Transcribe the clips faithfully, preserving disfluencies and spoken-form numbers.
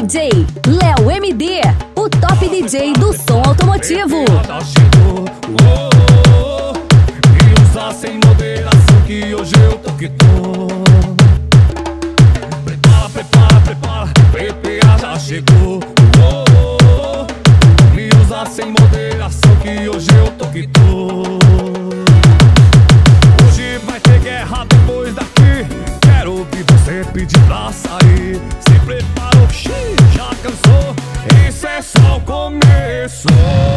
J Léo M D, o top D J do som automotivo. Já chegou, oh, oh, oh. E usa sem moderação que hoje eu tô que tô. Prepara, prepara, prepara, P P A já chegou, oh, oh, oh. E usa sem moderação que hoje eu tô que tô. Hoje vai ter guerra depois daqui. Quero ouvir você pedir pra sair. Se preparou, xiii, já cansou? Isso é só o começo.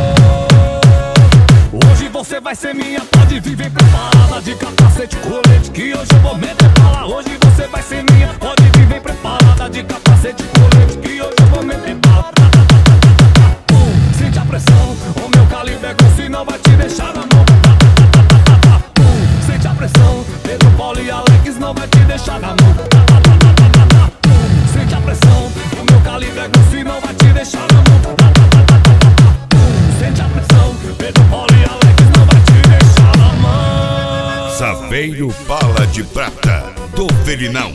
Hoje você vai ser minha, pode vir, vem preparada de capacete, colete, que hoje eu vou meter bala. Hoje você vai ser minha, pode vir, vem preparada de capacete, colete, que hoje eu vou meter bala. uh, Sente a pressão, o meu calibre é grosso e não vai te deixar na mão. uh, Sente a pressão, Pedro, Paulo e Alex não vai te deixar na mão. uh, Sente a pressão, o meu calibre é grosso e não vai te deixar na mão. Sente a pressão, Pedro, Paulo e Alex não vai te deixar na mão. Saveiro Bala de Prata, do Verinão.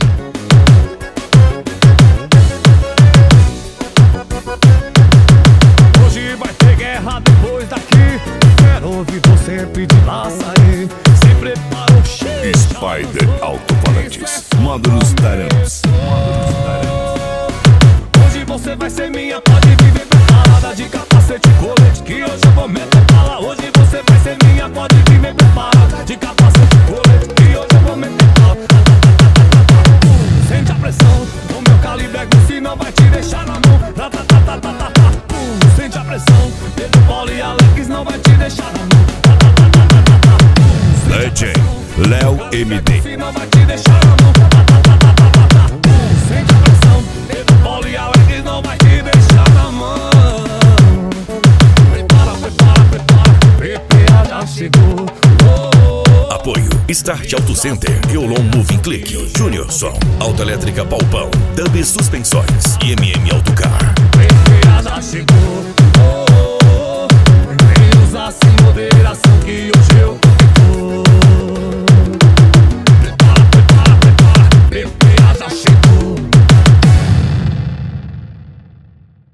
Hoje vai ter guerra depois daqui. Quero ouvir você pedir pra sair. Se preparou, xiii. Spider Alto-Falantes, módulos Tarãs. Hoje você vai ser minha, pode viver preparada de capacete, colete, que hoje eu vou meter bala. Hoje você vai ser minha, pode viver preparada de capacete, colete, que hoje eu vou meter bala. uh, Sente a pressão, o meu calibre é grosso e não vai te deixar na mão. uh, Sente a pressão, Pedro, Paulo e Alex não vai te deixar na mão. Legend, Léo M D. Não vai te deixar na mão. Sente a pressão, Pedro, Paulo e Alex não vai te deixar na mão. Prepara, prepara, prepara, P P A já chegou. oh, oh. Apoio Start Auto Center, Eulon Moving Click, Junior Som, Autoelétrica Palpão, Dub Suspensórios e M M Autocar. P P A já chegou, oh, oh, oh. Vem usar sem moderação